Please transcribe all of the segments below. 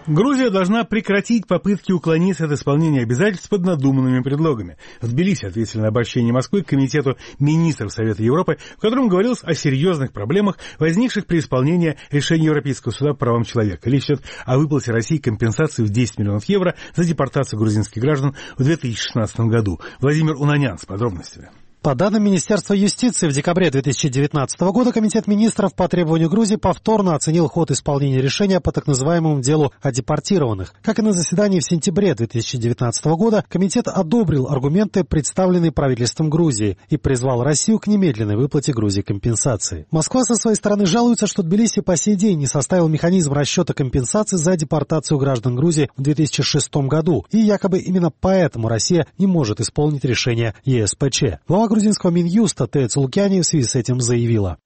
Грузия должна прекратить попытки уклониться от исполнения обязательств под надуманными предлогами. В Тбилиси ответили на обращение Москвы к Комитету министров Совета Европы, в котором говорилось о серьезных проблемах, возникших при исполнении решения Европейского суда по правам человека. Речь идет о выплате России компенсации в 10 миллионов евро за депортацию грузинских граждан в 2016 году. Владимир Унанян с подробностями. По данным Министерства юстиции, в декабре 2019 года Комитет министров по требованию Грузии повторно оценил ход исполнения решения по так называемому делу о депортированных. Как и на заседании в сентябре 2019 года, Комитет одобрил аргументы, представленные правительством Грузии, и призвал Россию к немедленной выплате Грузии компенсации. Москва со своей стороны жалуется, что Тбилиси по сей день не составил механизм расчета компенсации за депортацию граждан Грузии в 2006 году, и якобы именно поэтому Россия не может исполнить решение ЕСПЧ. Глава грузинского Минюста Тея Цулукяни в связи с этим заявила.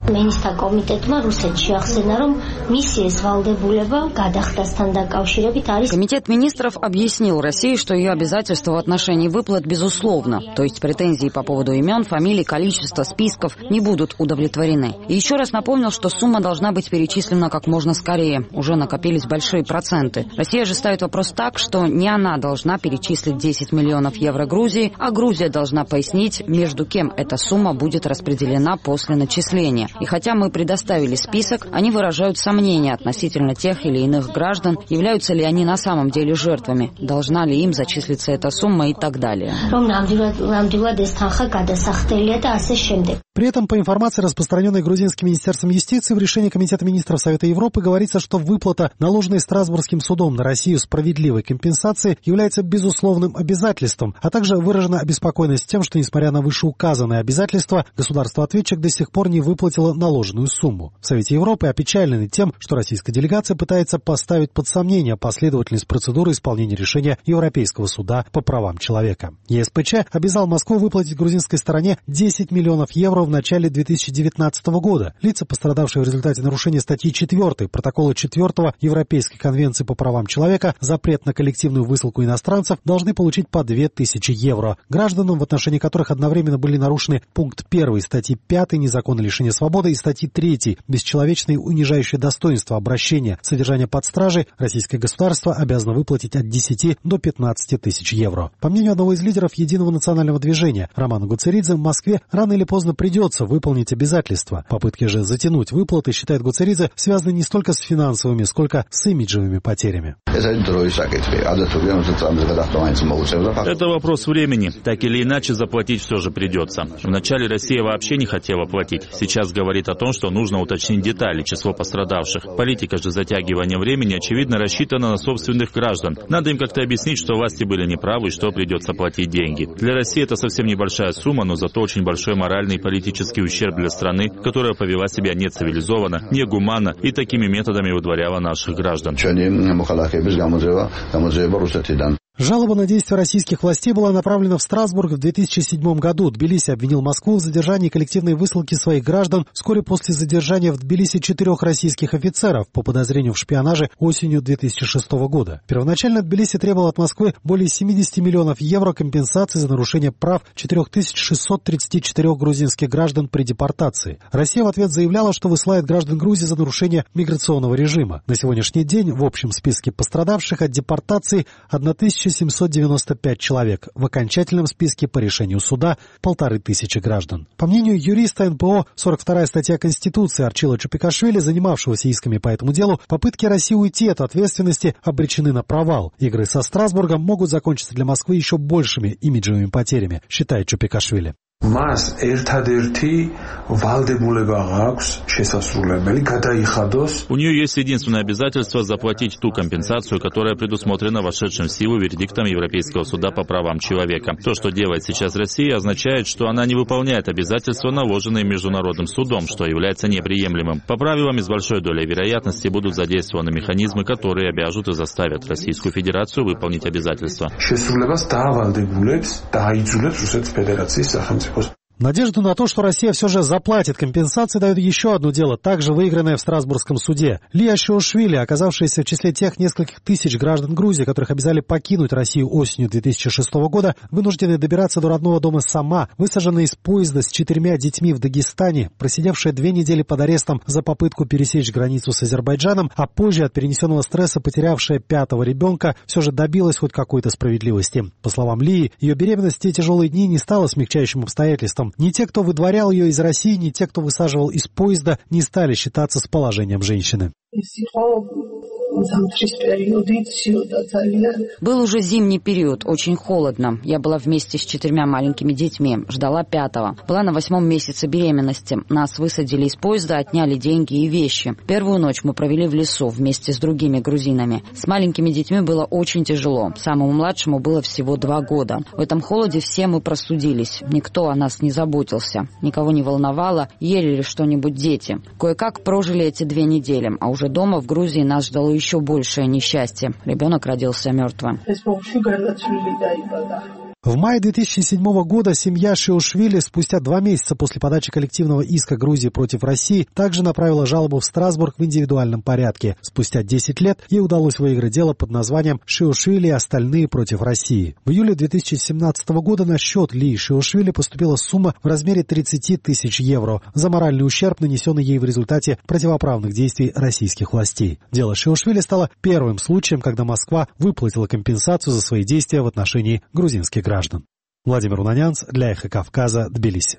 Комитет министров объяснил России, что ее обязательства в отношении выплат безусловно, то есть претензии по поводу имен, фамилий, количества списков не будут удовлетворены. И еще раз напомнил, что сумма должна быть перечислена как можно скорее. Уже накопились большие проценты. Россия же ставит вопрос так, что не она должна перечислить 10 миллионов евро Грузии, а Грузия должна пояснить, между кем эта сумма будет распределена после начисления. И хотя мы предоставили список, они выражают сомнения относительно тех или иных граждан, являются ли они на самом деле жертвами, должна ли им зачислиться эта сумма и так далее. При этом, по информации, распространенной грузинским министерством юстиции, в решении Комитета министров Совета Европы говорится, что выплата, наложенной Страсбургским судом на Россию справедливой компенсации, является безусловным обязательством, а также выражена обеспокоенность тем, что, несмотря на вышеуказанные обязательства, государство-ответчик до сих пор не выплатило наложенную сумму. В Совете Европы опечалены тем, что российская делегация пытается поставить под сомнение последовательность процедуры исполнения решения Европейского суда по правам человека. ЕСПЧ обязал Москву выплатить грузинской стороне 10 миллионов евро в начале 2019 года. Лица, пострадавшие в результате нарушения статьи 4 протокола 4 Европейской конвенции по правам человека, запрет на коллективную высылку иностранцев, должны получить по 2000 евро. Гражданам, в отношении которых одновременно были нарушены пункт 1 статьи 5 незаконное лишение свободы и статьи 3 бесчеловечное и унижающее достоинство обращения, содержание под стражей, российское государство обязано выплатить от 10 до 15 тысяч евро. По мнению одного из лидеров Единого национального движения Романа Гуцеридзе, в Москве рано или поздно придется выполнить обязательства. Попытки же затянуть выплаты, считает Гуцеридзе, связаны не столько с финансовыми, сколько с имиджевыми потерями. Это вопрос времени. Так или иначе заплатить все же придется. Вначале Россия вообще не хотела платить. Сейчас говорит о том, что нужно уточнить детали, число пострадавших. Политика же затягивания времени, очевидно, рассчитана на собственных граждан. Надо им как-то объяснить, что власти были неправы и что придется платить деньги. Для России это совсем небольшая сумма, но зато очень большой моральный и политический ущерб для страны, которая повела себя нецивилизованно, негуманно и такими методами выдворяла наших граждан. Жалоба на действия российских властей была направлена в Страсбург в 2007 году. Тбилиси обвинил Москву в задержании коллективной высылки своих граждан вскоре после задержания в Тбилиси 4 российских офицеров по подозрению в шпионаже осенью 2006 года. Первоначально Тбилиси требовал от Москвы более 70 миллионов евро компенсации за нарушение прав 4634 грузинских граждан при депортации. Россия в ответ заявляла, что высылает граждан Грузии за нарушение миграционного режима. На сегодняшний день в общем списке пострадавших от депортации 1795 человек, в окончательном списке по решению суда 1500 граждан. По мнению юриста НПО, 42-я статья Конституции Арчила Чупикашвили, занимавшегося исками по этому делу, попытки России уйти от ответственности обречены на провал. Игры со Страсбургом могут закончиться для Москвы еще большими имиджевыми потерями, считает Чупикашвили. У нее есть единственное обязательство заплатить ту компенсацию, которая предусмотрена вошедшим в силу вердиктом Европейского суда по правам человека. То, что делает сейчас Россия, означает, что она не выполняет обязательства, наложенные Международным судом, что является неприемлемым. По правилам и с большой долей вероятности будут задействованы механизмы, которые обяжут и заставят Российскую Федерацию выполнить обязательства. Надежду на то, что Россия все же заплатит компенсации, дает еще одно дело, также выигранное в Страсбургском суде. Ли Ашиошвили, оказавшаяся в числе тех нескольких тысяч граждан Грузии, которых обязали покинуть Россию осенью 2006 года, вынуждены добираться до родного дома сама, высаженная из поезда с 4 детьми в Дагестане, просидевшая 2 недели под арестом за попытку пересечь границу с Азербайджаном, а позже от перенесенного стресса потерявшая 5-го ребенка, все же добилась хоть какой-то справедливости. По словам Ли, ее беременность в те тяжелые дни не стала смягчающим обстоятельством. Ни те, кто выдворял ее из России, ни те, кто высаживал из поезда, не стали считаться с положением женщины. Был уже зимний период, очень холодно. Я была вместе с 4 маленькими детьми, ждала 5-го. Была на 8-м месяце беременности. Нас высадили из поезда, отняли деньги и вещи. Первую ночь мы провели в лесу вместе с другими грузинами. С маленькими детьми было очень тяжело. Самому младшему было всего 2 года. В этом холоде все мы простудились. Никто о нас не заботился. Никого не волновало, ели ли что-нибудь дети. Кое-как прожили эти 2 недели, а уже дома в Грузии нас ждало еще большее несчастье. Ребенок родился мертвым. В мае 2007 года семья Шиошвили спустя 2 месяца после подачи коллективного иска Грузии против России также направила жалобу в Страсбург в индивидуальном порядке. Спустя 10 лет ей удалось выиграть дело под названием «Шиошвили и остальные против России». В июле 2017 года на счет Ли Шиошвили поступила сумма в размере 30 тысяч евро за моральный ущерб, нанесенный ей в результате противоправных действий российских властей. Дело Шиошвили стало первым случаем, когда Москва выплатила компенсацию за свои действия в отношении грузинских граждан. Владимир Унанянц для Эхо Кавказа, Тбилиси.